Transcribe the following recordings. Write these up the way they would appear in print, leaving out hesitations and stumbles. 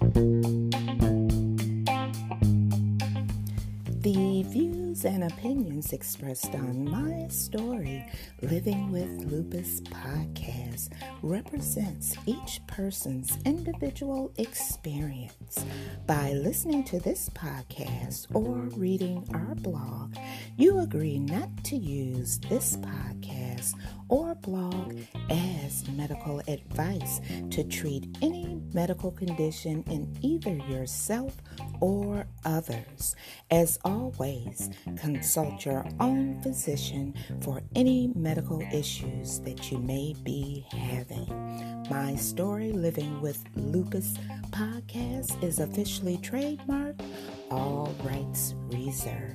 The views and opinions expressed on My Story Living with Lupus podcast represents each person's individual experience. By listening to this podcast or reading our blog, you agree not to use this podcast or blog as medical advice to treat any medical condition in either yourself or others. As always, consult your own physician for any medical issues that you may be having. My Story Living with Lupus podcast is officially trademarked, all rights reserved.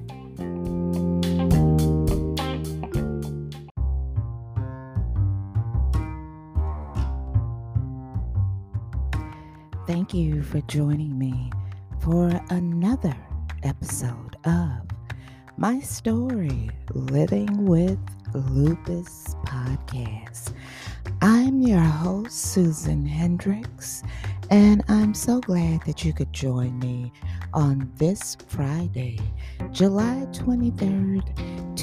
Thank you for joining me for another episode of My Story Living with Lupus podcast. I'm your host, Susan Hendricks, and I'm so glad that you could join me on this Friday, July 23rd,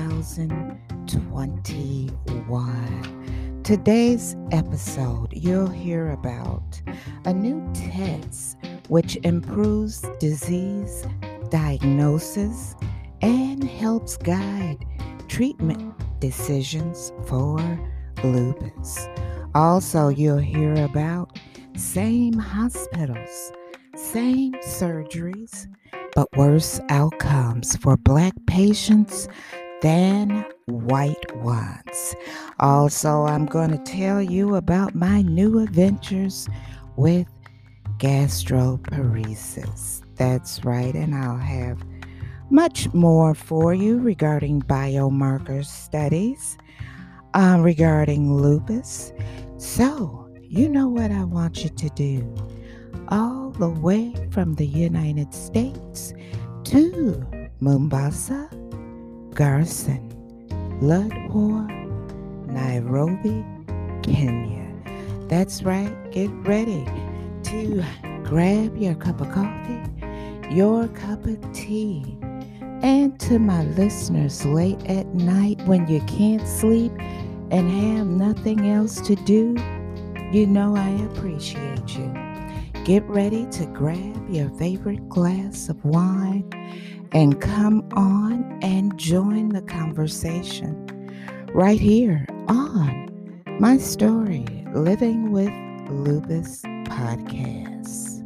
2021. Today's episode, you'll hear about a new test which improves disease diagnosis and helps guide treatment decisions for lupus. Also, you'll hear about same hospitals, same surgeries, but worse outcomes for Black patients than white ones. Also, I'm going to tell you about my new adventures with gastroparesis. That's right, and I'll have much more for you regarding biomarker studies, regarding lupus. So, you know what I want you to do. All the way from the United States to Mombasa, Garson, Ludwar, Nairobi, Kenya. That's right, get ready to grab your cup of coffee, your cup of tea, and to my listeners late at night when you can't sleep and have nothing else to do, you know I appreciate you. Get ready to grab your favorite glass of wine and come on and join the conversation right here on My Story Living with Lupus podcast.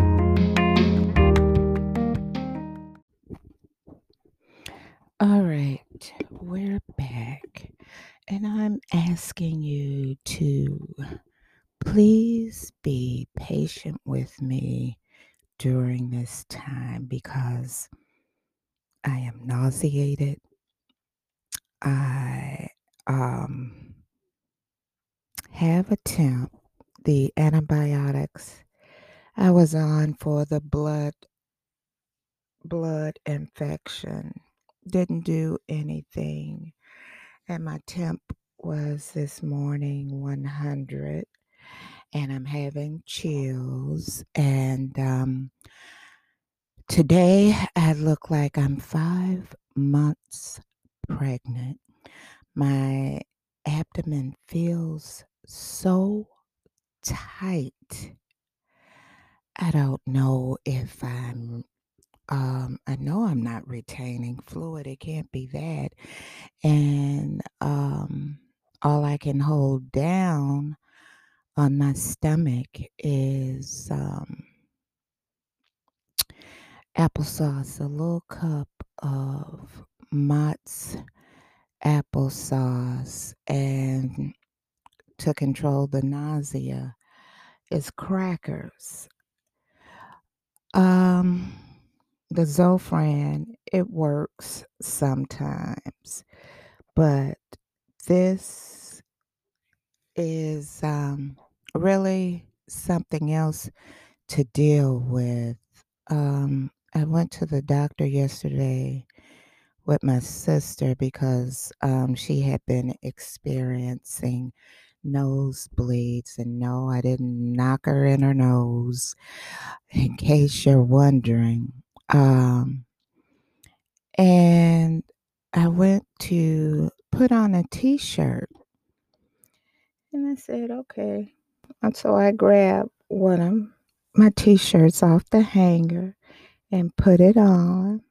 All right, we're back, and I'm asking you to please be patient with me during this time because I am nauseated. I have a temp. The antibiotics I was on for the blood infection didn't do anything, and my temp was this morning 100, and I'm having chills, and today I look like I'm 5 months pregnant. My abdomen feels so tight. I don't know if I know I'm not retaining fluid. It can't be that. And all I can hold down on my stomach is applesauce, a little cup of Mott's applesauce, and to control the nausea is crackers. Um, the Zofran, it works sometimes, but this is really something else to deal with. I went to the doctor yesterday with my sister because she had been experiencing nosebleeds. And no, I didn't knock her in her nose, in case you're wondering. Um, and I went to put on a t-shirt and I said, okay. And so I grabbed one of my t-shirts off the hanger and put it on.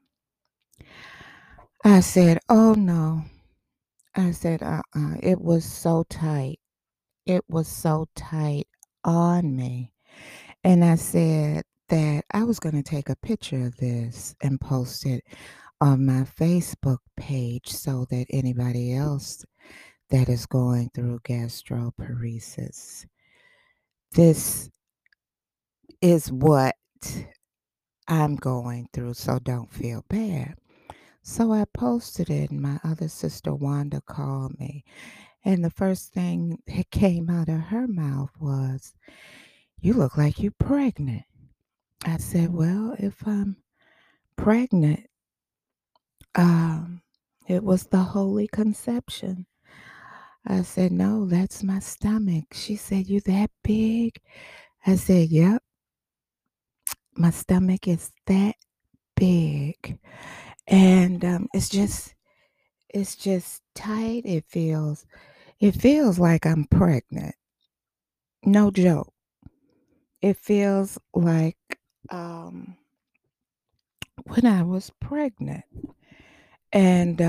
I said, oh no. I said, it was so tight. It was so tight on me. And I said that I was going to take a picture of this and post it on my Facebook page so that anybody else that is going through gastroparesis, this is what I'm going through, so don't feel bad. So I posted it, and my other sister Wanda called me. And the first thing that came out of her mouth was, you look like you're pregnant. I said, well, if I'm pregnant, um, it was the Holy Conception. I said, no, that's my stomach. She said, you that big? I said, yep, my stomach is that big. And it's just tight. It feels like I'm pregnant. No joke. It feels like um when I was pregnant. And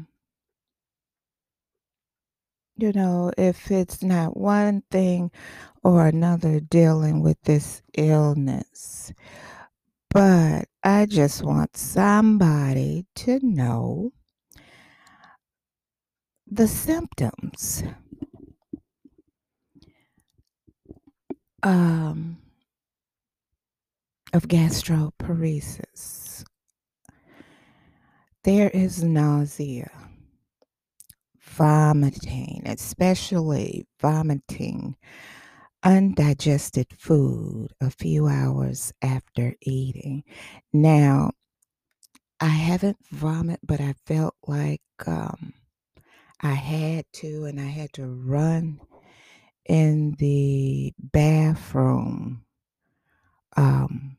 if it's not one thing or another dealing with this illness, but I just want somebody to know the symptoms um, of gastroparesis. There is nausea, vomiting, especially vomiting undigested food a few hours after eating. Now, I haven't vomited, but I felt like I had to, and I had to run in the bathroom um,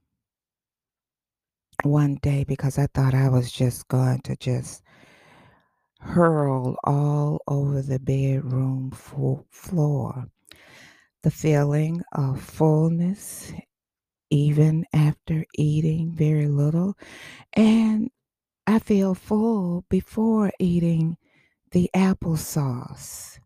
one day because I thought I was just going to just hurl all over the bedroom floor. The feeling of fullness, even after eating very little, and I feel full before eating the applesauce.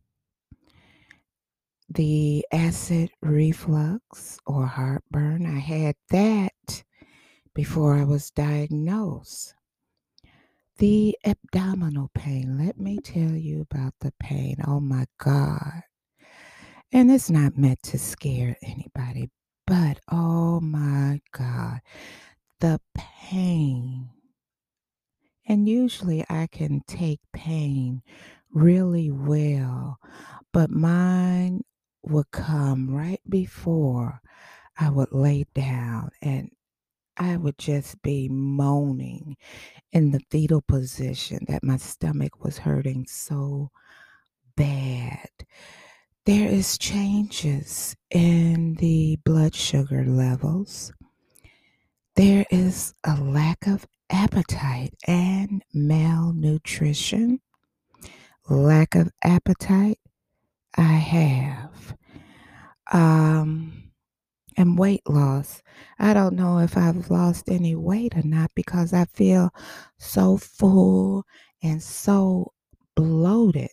The acid reflux or heartburn, I had that before I was diagnosed. The abdominal pain, let me tell you about the pain. Oh my God. And it's not meant to scare anybody, but oh my God, the pain. And usually I can take pain really well, but mine would come right before I would lay down and I would just be moaning in the fetal position that my stomach was hurting so bad. There is changes in the blood sugar levels. There is a lack of appetite and malnutrition. Lack of appetite, I have. Um, and weight loss. I don't know if I've lost any weight or not because I feel so full and so bloated.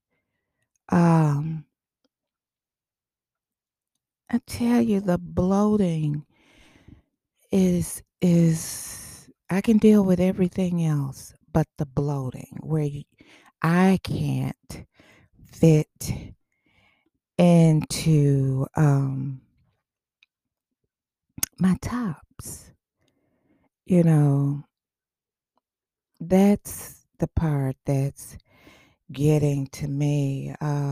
Um, I tell you, the bloating is I can deal with everything else, but the bloating where I can't fit into my tops. You know, that's the part that's getting to me.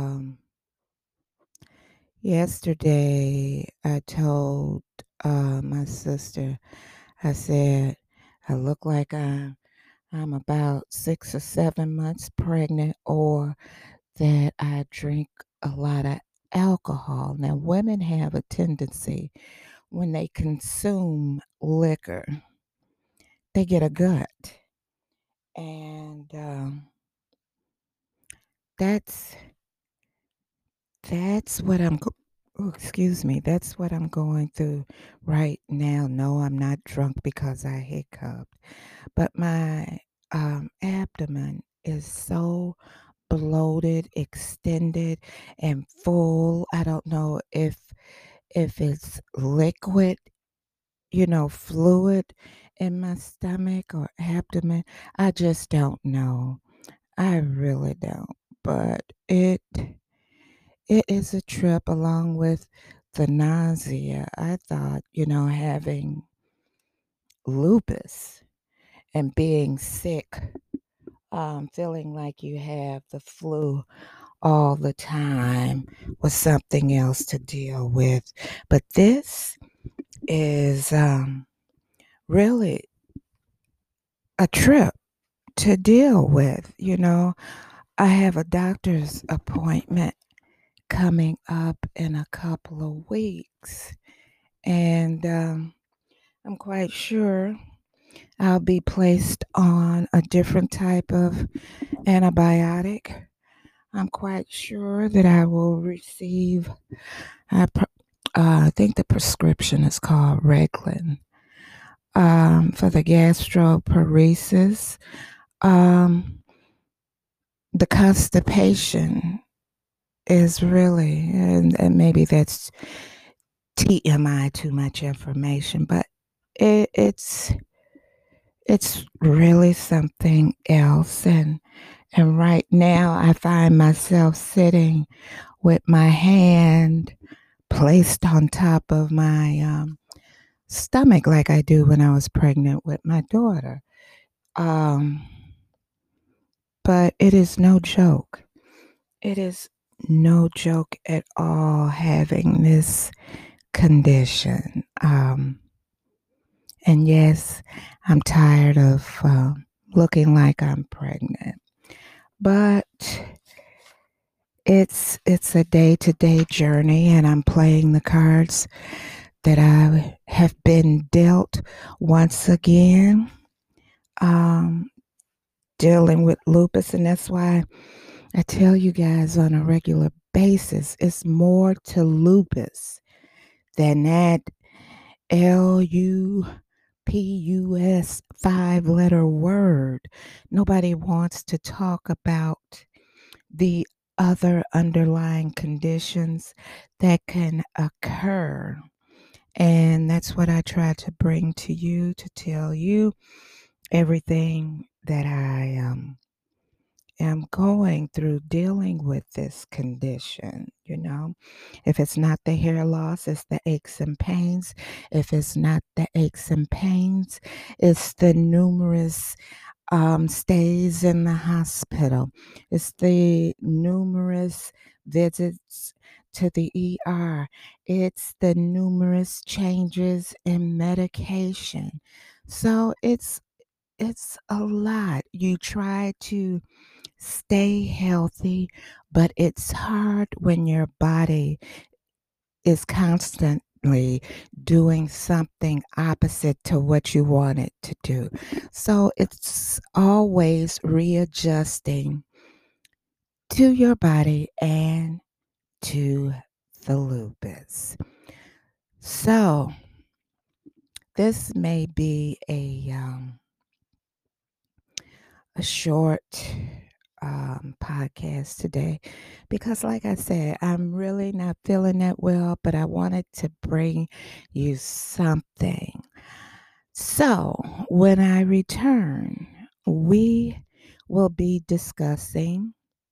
Yesterday, I told my sister, I said, I look like I'm about 6 or 7 months pregnant, or that I drink a lot of alcohol. Now, women have a tendency when they consume liquor, they get a gut. And that's That's what excuse me. That's what I'm going through right now. No, I'm not drunk because I hiccuped, but my abdomen is so bloated, extended, and full. I don't know if it's liquid, fluid in my stomach or abdomen. I just don't know. I really don't. But it is a trip along with the nausea. I thought, having lupus and being sick, feeling like you have the flu all the time was something else to deal with. But this is really a trip to deal with. I have a doctor's appointment coming up in a couple of weeks. And I'm quite sure I'll be placed on a different type of antibiotic. I'm quite sure that I will receive, I think the prescription is called Reglan, for the gastroparesis. The constipation is really, and maybe that's TMI, too much information, but it's really something else. And right now I find myself sitting with my hand placed on top of my stomach like I do when I was pregnant with my daughter. But it is no joke. It is no joke at all having this condition. And yes, I'm tired of looking like I'm pregnant. But it's a day-to-day journey, and I'm playing the cards that I have been dealt once again, dealing with lupus. And that's why I tell you guys on a regular basis, it's more to lupus than that LUPUS 5-letter word. Nobody wants to talk about the other underlying conditions that can occur. And that's what I try to bring to you, to tell you everything that I am going through dealing with this condition. If it's not the hair loss, it's the aches and pains. If it's not the aches and pains, it's the numerous stays in the hospital. It's the numerous visits to the ER. It's the numerous changes in medication. So it's a lot. You try to stay healthy, but it's hard when your body is constantly doing something opposite to what you want it to do. So it's always readjusting to your body and to the lupus. So this may be a short podcast today because, like I said, I'm really not feeling that well, but I wanted to bring you something. So, when I return, we will be discussing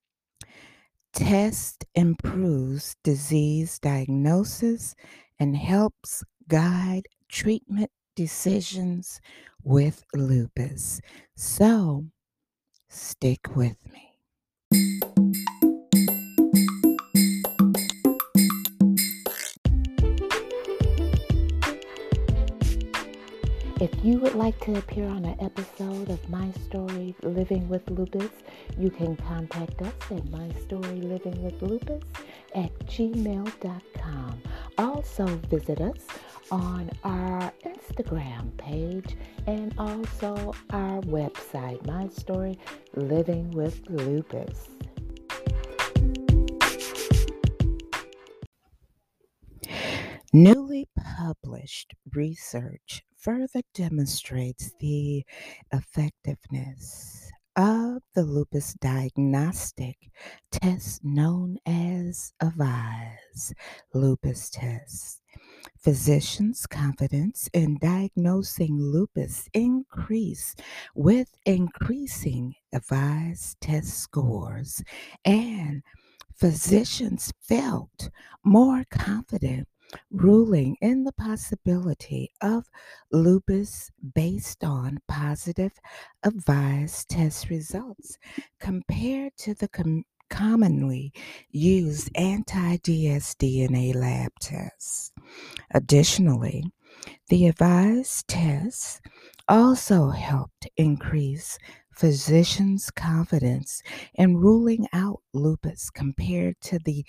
test improves disease diagnosis and helps guide treatment decisions with lupus. So, stick with me. If you would like to appear on an episode of My Story Living with Lupus, you can contact us at My Story Living with Lupus at gmail.com. Also visit us on our Instagram page and also our website, My Story Living with Lupus. Newly published research further demonstrates the effectiveness of the lupus diagnostic test known as AVISE lupus test. Physicians' confidence in diagnosing lupus increase with increasing AVISE test scores, and physicians felt more confident ruling in the possibility of lupus based on positive AVISE test results compared to the commonly used anti-dsDNA lab tests. Additionally, the AVISE test also helped increase physicians' confidence in ruling out lupus compared to the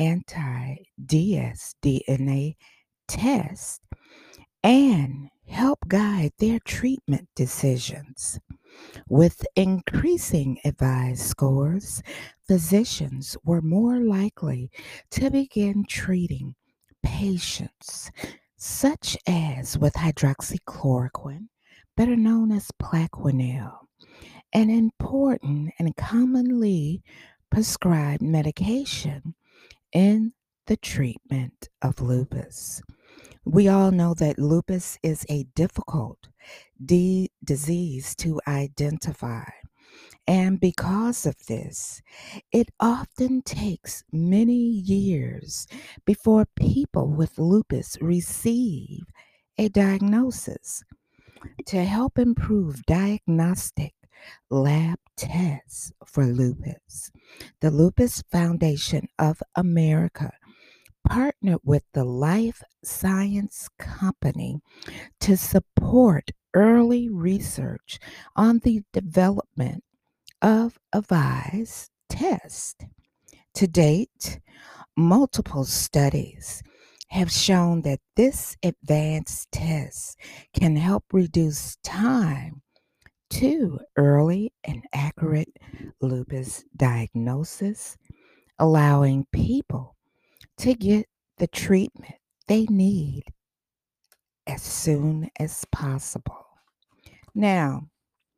anti-dsDNA test and help guide their treatment decisions. With increasing AVISE scores, physicians were more likely to begin treating patients, such as with hydroxychloroquine, better known as Plaquenil, an important and commonly prescribed medication in the treatment of lupus. We all know that lupus is a difficult disease to identify. And because of this, it often takes many years before people with lupus receive a diagnosis. To help improve diagnostic lab tests for lupus, the Lupus Foundation of America partnered with the Life Science Company to support early research on the development of AVISE test. To date, multiple studies have shown that this advanced test can help reduce time to early and accurate lupus diagnosis, allowing people to get the treatment they need as soon as possible. Now,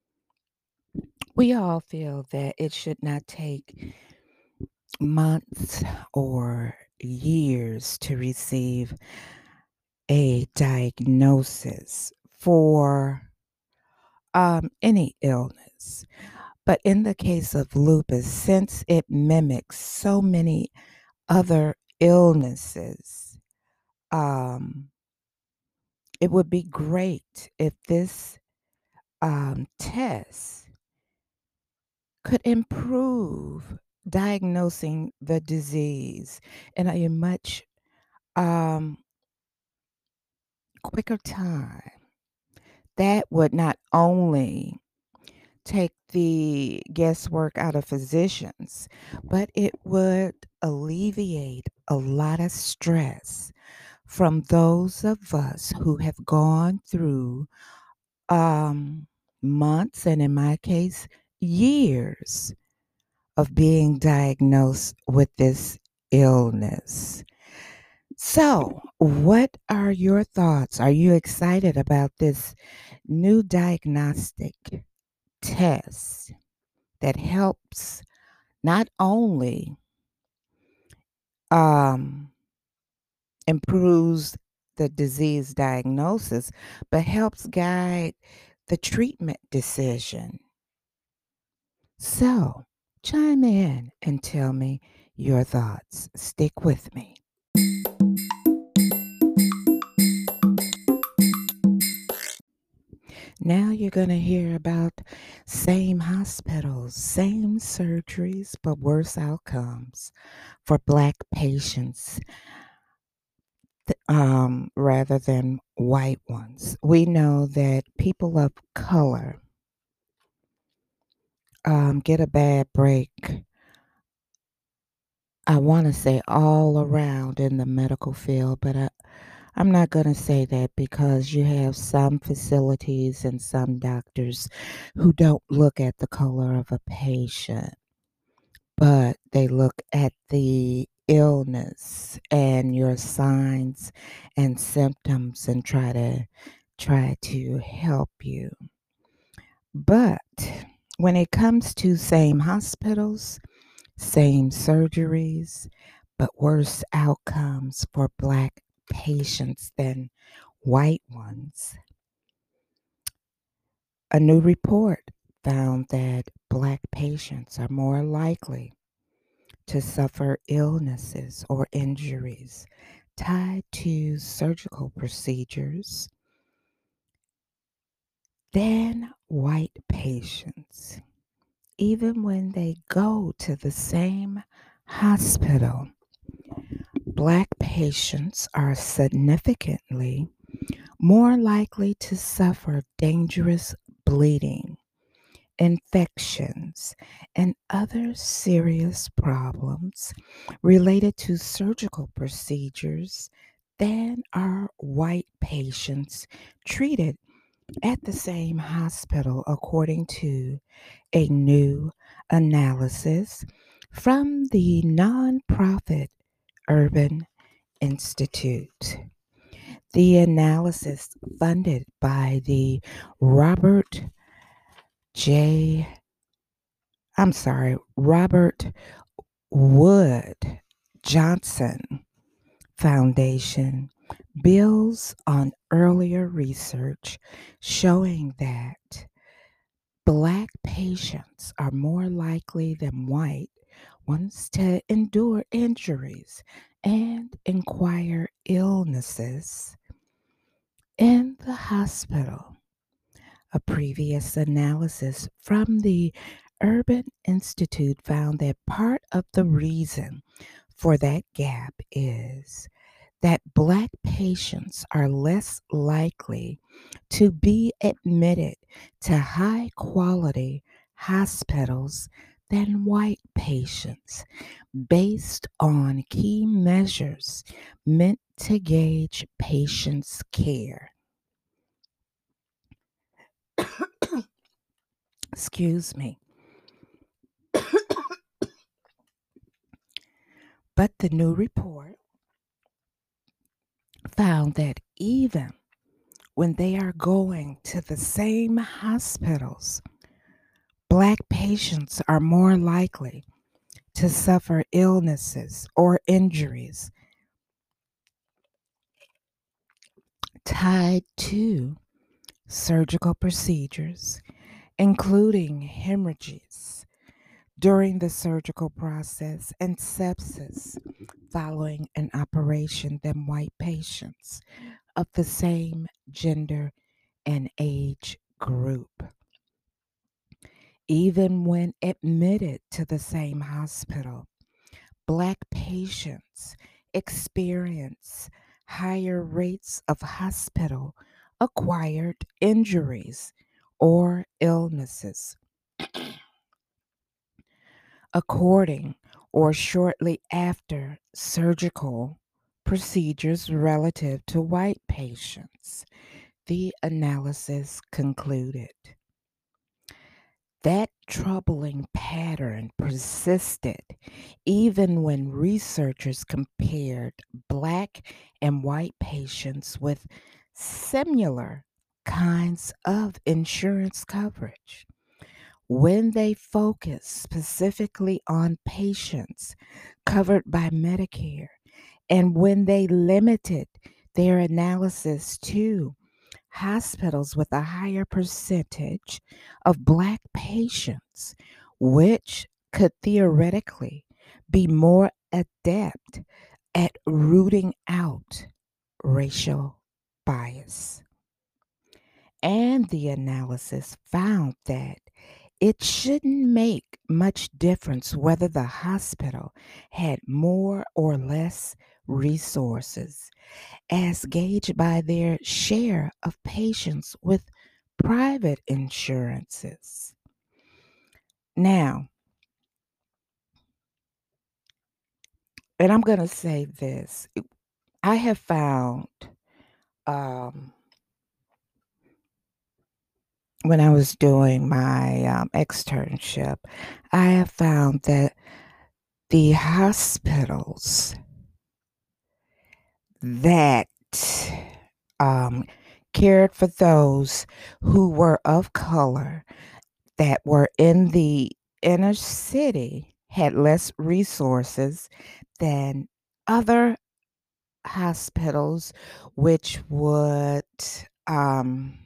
we all feel that it should not take months or years to receive a diagnosis for any illness. But in the case of lupus, since it mimics so many other illnesses, it would be great if this test could improve diagnosing the disease in a much um, quicker time. That would not only take the guesswork out of physicians, but it would alleviate a lot of stress from those of us who have gone through months, and in my case, years of being diagnosed with this illness. So, what are your thoughts? Are you excited about this new diagnostic test that helps not only um, improves the disease diagnosis, but helps guide the treatment decision? So, chime in and tell me your thoughts. Stick with me. Now you're going to hear about same hospitals, same surgeries, but worse outcomes for Black patients rather than white ones. We know that people of color get a bad break I want to say all around in the medical field, but I'm not going to say that because you have some facilities and some doctors who don't look at the color of a patient, but they look at the illness and your signs and symptoms and try to help you. But when it comes to same hospitals, same surgeries, but worse outcomes for Black patients than white ones, a new report found that Black patients are more likely to suffer illnesses or injuries tied to surgical procedures than white patients, even when they go to the same hospital. Black patients are significantly more likely to suffer dangerous bleeding, infections, and other serious problems related to surgical procedures than are white patients treated at the same hospital, according to a new analysis from the nonprofit Urban Institute. The analysis, funded by the Robert J. Robert Wood Johnson Foundation, builds on earlier research showing that Black patients are more likely than white ones to endure injuries and acquire illnesses in the hospital. A previous analysis from the Urban Institute found that part of the reason for that gap is that Black patients are less likely to be admitted to high quality hospitals than white patients based on key measures meant to gauge patients' care. Excuse me. But the new report found that even when they are going to the same hospitals, Black patients are more likely to suffer illnesses or injuries tied to surgical procedures, including hemorrhages during the surgical process and sepsis following an operation than white patients of the same gender and age group. Even when admitted to the same hospital, Black patients experience higher rates of hospital acquired injuries or illnesses, according or shortly after surgical procedures relative to white patients, the analysis concluded. That troubling pattern persisted even when researchers compared Black and white patients with similar kinds of insurance coverage. When they focused specifically on patients covered by Medicare, and when they limited their analysis to hospitals with a higher percentage of Black patients, which could theoretically be more adept at rooting out racial bias. And the analysis found that it shouldn't make much difference whether the hospital had more or less resources, as gauged by their share of patients with private insurances. Now, And I'm going to say this. I have found um, when I was doing my externship, I have found that the hospitals that um, cared for those who were of color that were in the inner city had less resources than other hospitals, which would um,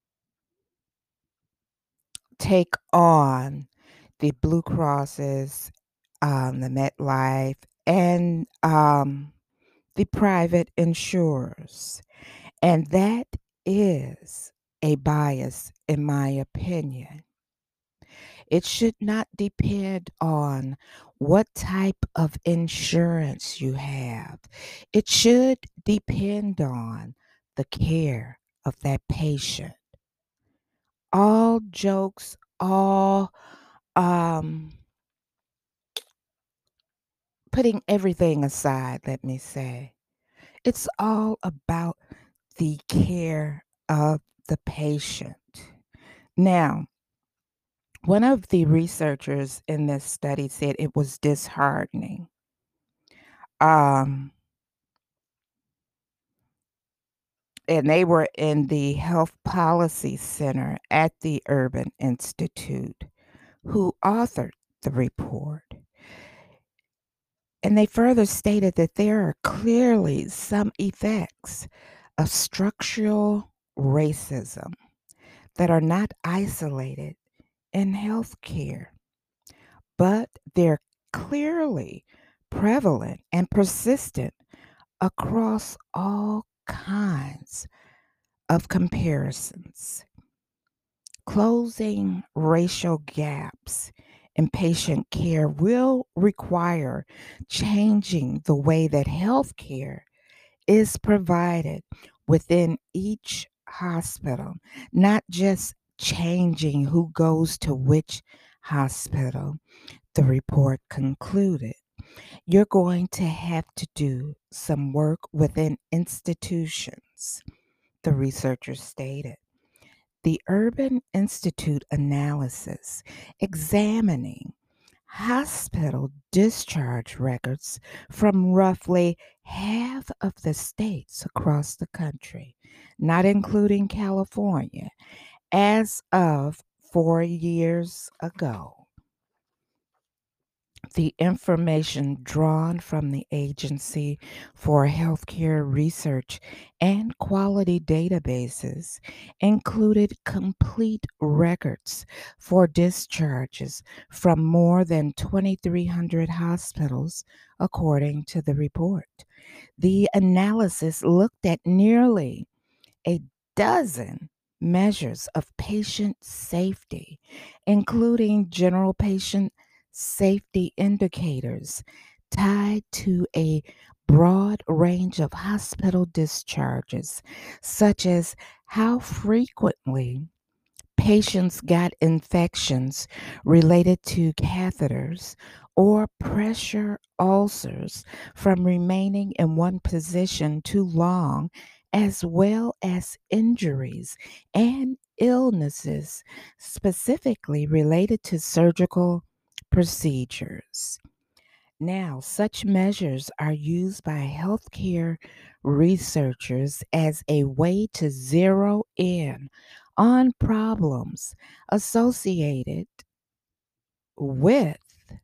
take on the Blue Crosses, the MetLife, and the private insurers. And that is a bias, in my opinion. It should not depend on what type of insurance you have. It should depend on the care of that patient. All jokes, all um, putting everything aside, let me say, it's all about the care of the patient. Now, one of the researchers in this study said it was disheartening. Um, and they were in the Health Policy Center at the Urban Institute who authored the report. And they further stated that there are clearly some effects of structural racism that are not isolated in healthcare, but they're clearly prevalent and persistent across all kinds of comparisons. Closing racial gaps in patient care will require changing the way that healthcare is provided within each hospital, not just changing who goes to which hospital, the report concluded. You're going to have to do some work within institutions, the researchers stated. The Urban Institute analysis examining hospital discharge records from roughly half of the states across the country, not including California, as of 4 years ago. The information drawn from the Agency for Healthcare Research and Quality databases included complete records for discharges from more than 2,300 hospitals, according to the report. The analysis looked at nearly a dozen measures of patient safety, including general patient safety indicators tied to a broad range of hospital discharges, such as how frequently patients got infections related to catheters or pressure ulcers from remaining in one position too long, as well as injuries and illnesses specifically related to surgical procedures. Now, such measures are used by healthcare researchers as a way to zero in on problems associated with.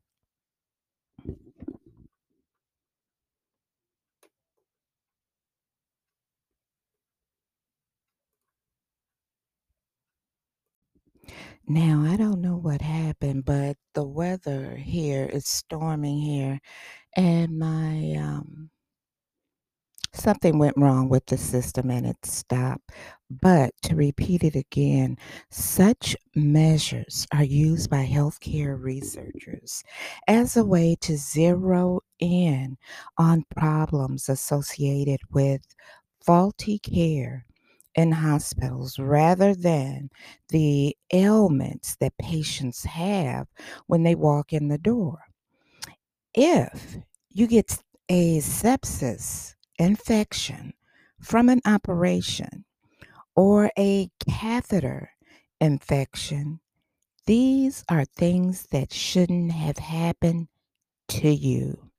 Now, I don't know what happened, but the weather here is storming here, and my something went wrong with the system and it stopped. But to repeat it again, such measures are used by healthcare researchers as a way to zero in on problems associated with faulty care in hospitals rather than the ailments that patients have when they walk in the door. If you get a sepsis infection from an operation or a catheter infection, these are things that shouldn't have happened to you.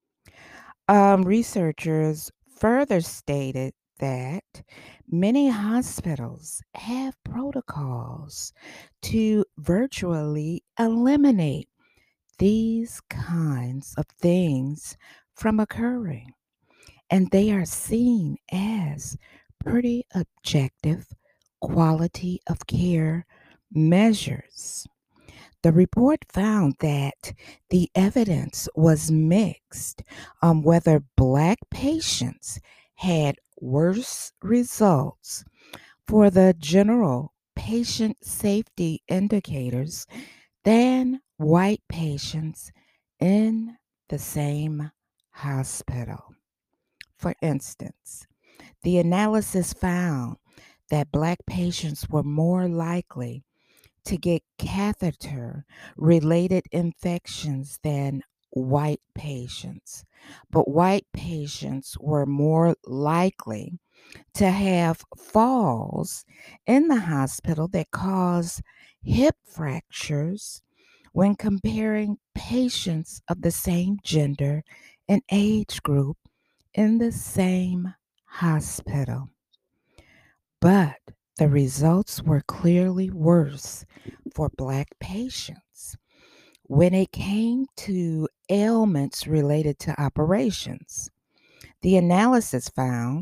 Researchers further stated that many hospitals have protocols to virtually eliminate these kinds of things from occurring, and they are seen as pretty objective quality of care measures. The report found that the evidence was mixed on whether Black patients had worse results for the general patient safety indicators than white patients in the same hospital. For instance, the analysis found that Black patients were more likely to get catheter related infections than white patients. But white patients were more likely to have falls in the hospital that cause hip fractures when comparing patients of the same gender and age group in the same hospital. But the results were clearly worse for Black patients when it came to ailments related to operations. The analysis found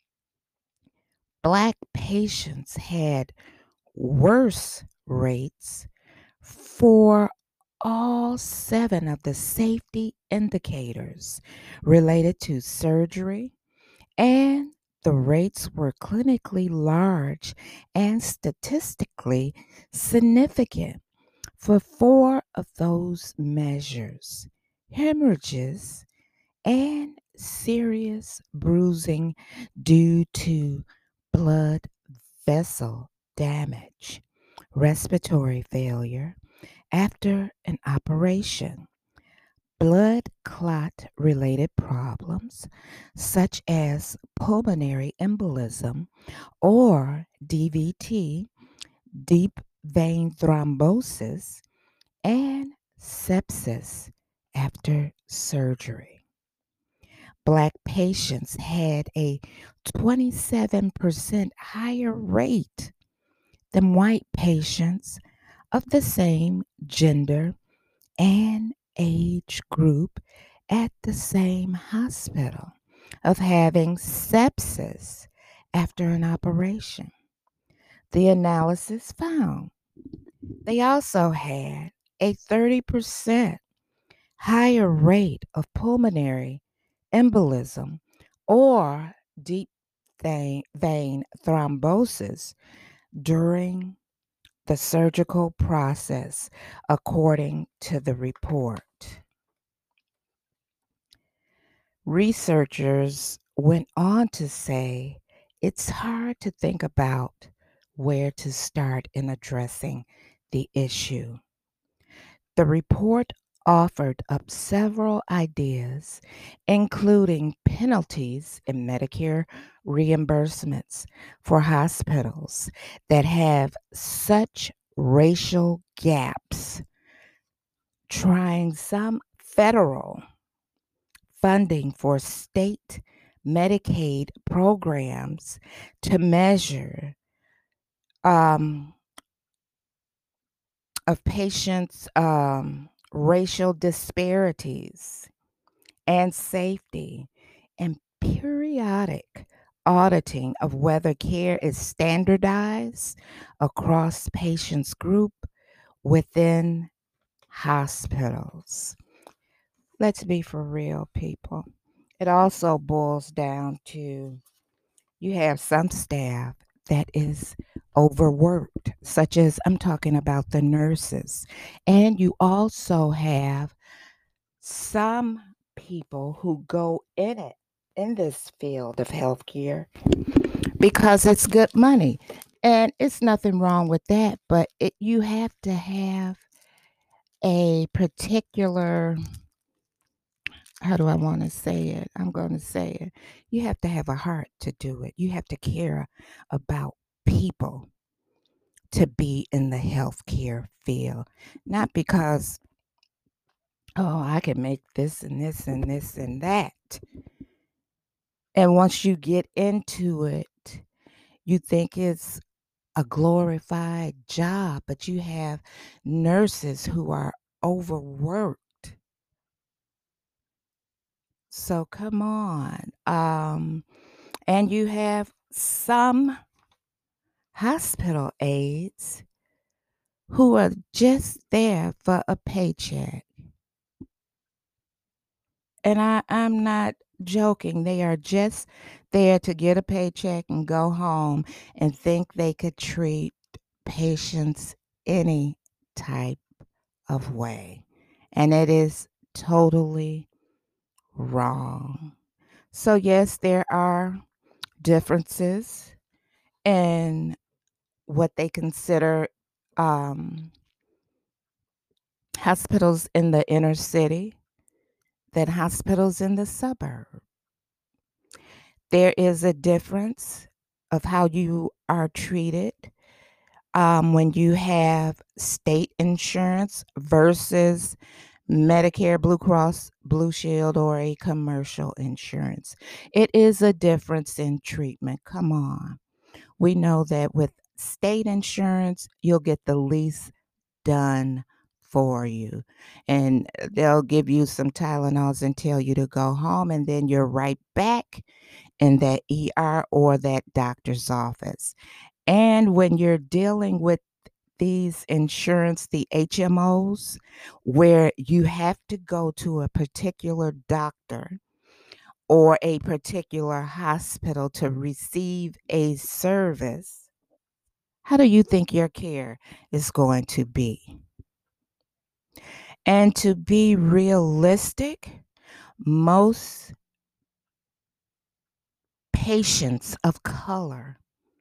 Black patients had worse rates for all seven of the safety indicators related to surgery, and the rates were clinically large and statistically significant for four of those measures: hemorrhages and serious bruising due to blood vessel damage, respiratory failure after an operation, blood clot related problems such as pulmonary embolism or DVT, deep vein thrombosis, and sepsis after surgery. Black patients had a 27% higher rate than white patients of the same gender and age group at the same hospital of having sepsis after an operation. The analysis found they also had a 30% higher rate of pulmonary embolism or deep vein thrombosis during the surgical process, according to the report. Researchers went on to say it's hard to think about where to start in addressing the issue. The report offered up several ideas, including penalties in Medicare reimbursements for hospitals that have such racial gaps, trying some federal funding for state Medicaid programs to measure um, of patients' racial disparities and safety, and periodic auditing of whether care is standardized across patients' group within hospitals. Let's be for real, people. It also boils down to you have some staff that is overworked, such as I'm talking about the nurses. And you also have some people who go in this field of healthcare because it's good money. And it's nothing wrong with that, but you have to have a particular how do I want to say it? I'm going to say it. You have to have a heart to do it. You have to care about people to be in the healthcare field, not because, oh, I can make this and this and this and that. And once you get into it, you think it's a glorified job, but you have nurses who are overworked. So come on. And you have some hospital aides who are just there for a paycheck. And I'm not joking. They are just there to get a paycheck and go home and think they could treat patients any type of way. And it is totally wrong. So, yes, there are differences in what they consider um, hospitals in the inner city than hospitals in the suburb. There is a difference of how you are treated when you have state insurance versus Medicare, Blue Cross, Blue Shield, or a commercial insurance. It is a difference in treatment. Come on. We know that with state insurance, you'll get the least done for you. And they'll give you some Tylenols and tell you to go home, and then you're right back in that ER or that doctor's office. And when you're dealing with these insurance, the HMOs, where you have to go to a particular doctor or a particular hospital to receive a service, how do you think your care is going to be? And to be realistic, most patients of color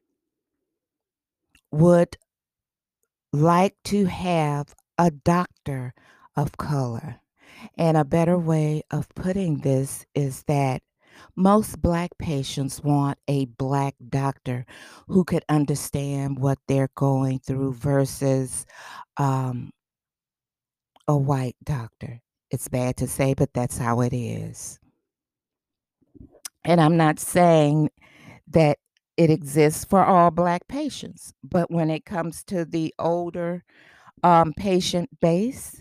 would like to have a doctor of color. And a better way of putting this is that most Black patients want a Black doctor who could understand what they're going through versus um, a white doctor. It's bad to say, but that's how it is. And I'm not saying that it exists for all Black patients, but when it comes to the older patient base,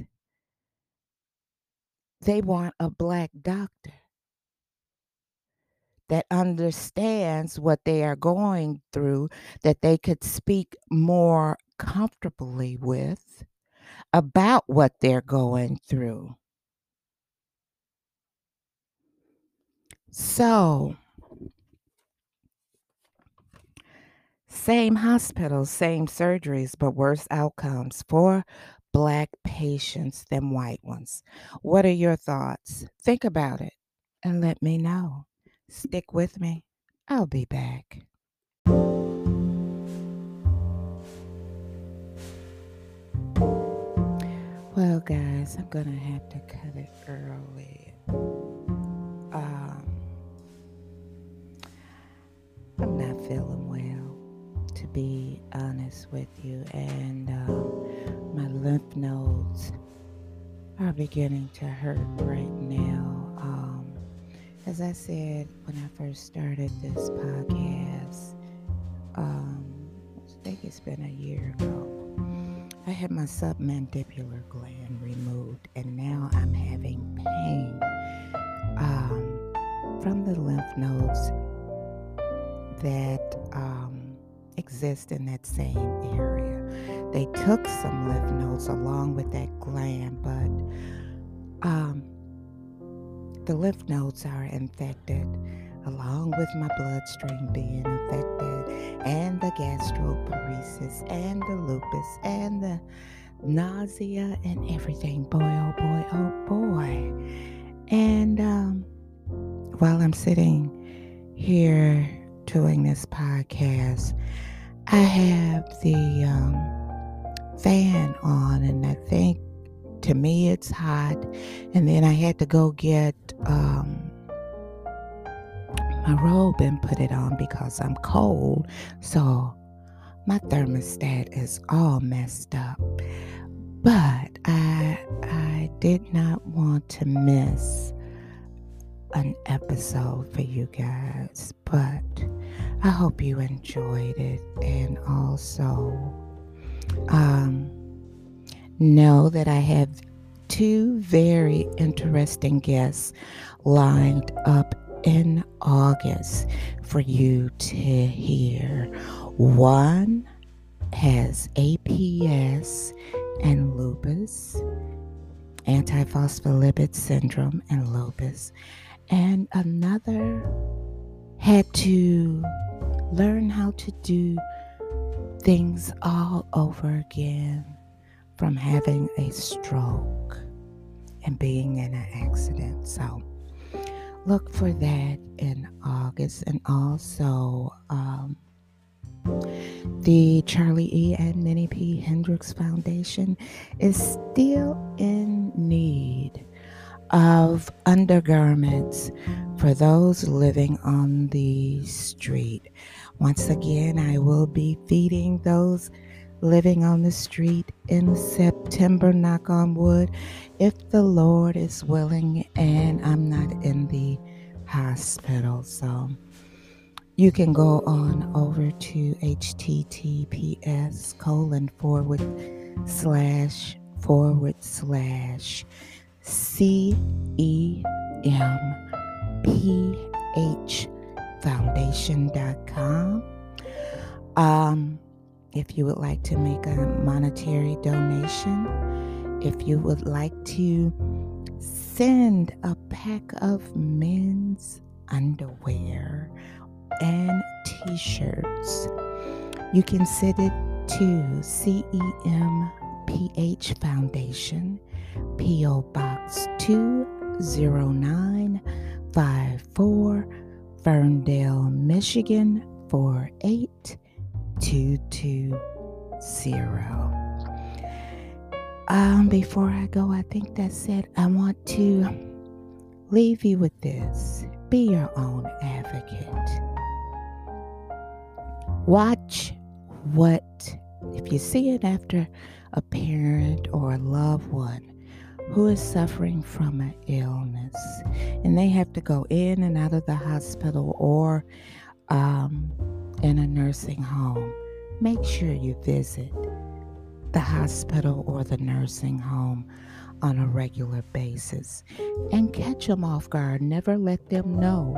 they want a Black doctor that understands what they are going through, that they could speak more comfortably with about what they're going through. So, same hospitals, same surgeries, but worse outcomes for Black patients than white ones. What are your thoughts? Think about it and let me know. Stick with me. I'll be back. Well, guys, I'm going to have to cut it early. Um, I'm not feeling well, to be honest with you, and my lymph nodes are beginning to hurt right now. As I said when I first started this podcast, I think it's been a year ago, I had my submandibular gland removed, and now I'm having pain from the lymph nodes that exist in that same area. They took some lymph nodes along with that gland, but the lymph nodes are infected along with my bloodstream being affected, and the gastroparesis, and the lupus, and the nausea, and everything. Boy, oh boy, oh boy. And while I'm sitting here doing this podcast, I have the fan on, and I think To me, it's hot. And then I had to go get my robe and put it on because I'm cold. So my thermostat is all messed up. But I did not want to miss an episode for you guys. But I hope you enjoyed it. And also know that I have 2 very interesting guests lined up in August for you to hear. One has APS and lupus, antiphospholipid syndrome and lupus, and another had to learn how to do things all over again from having a stroke and being in an accident. So look for that in August. And also the Charlie E. and Minnie P. Hendricks Foundation is still in need of undergarments for those living on the street. Once again, I will be feeding those living on the street in September, knock on wood, if the Lord is willing and I'm not in the hospital. So you can go on over to https://cemphoundation.com. If you would like to make a monetary donation, if you would like to send a pack of men's underwear and t-shirts, you can send it to CEMPH Foundation, P.O. Box 20954, Ferndale, Michigan 48220. Before I go, I think that's it. I want to leave you with this. Be your own advocate. Watch if you see it after a parent or a loved one who is suffering from an illness and they have to go in and out of the hospital or in a nursing home, make sure you visit the hospital or the nursing home on a regular basis and catch them off guard. Never let them know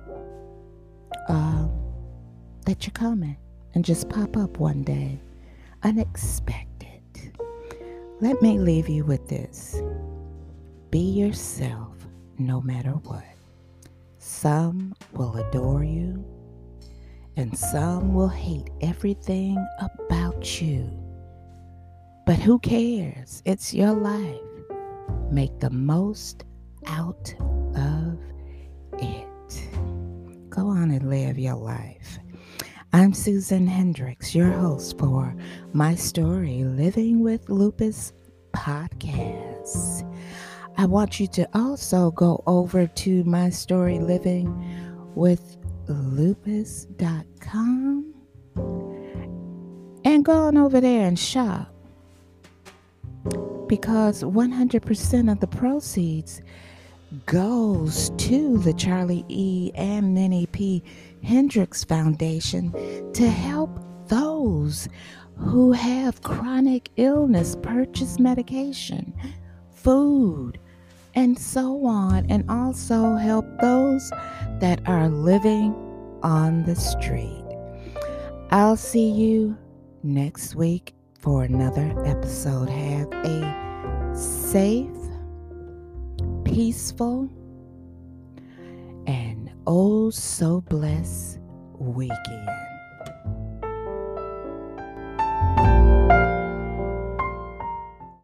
that you're coming and just pop up one day unexpected. Let me leave you with this. Be yourself no matter what. Some will adore you and some will hate everything about you. But who cares? It's your life. Make the most out of it. Go on and live your life. I'm Susan Hendricks, your host for My Story Living with Lupus podcast. I want you to also go over to My Story Living with Lupus.com and go on over there and shop, because 100% of the proceeds goes to the Charlie E. and Minnie P. Hendricks Foundation to help those who have chronic illness purchase medication, food, and so on, and also help those that are living on the street. I'll see you next week for another episode. Have a safe, peaceful, and oh so blessed weekend.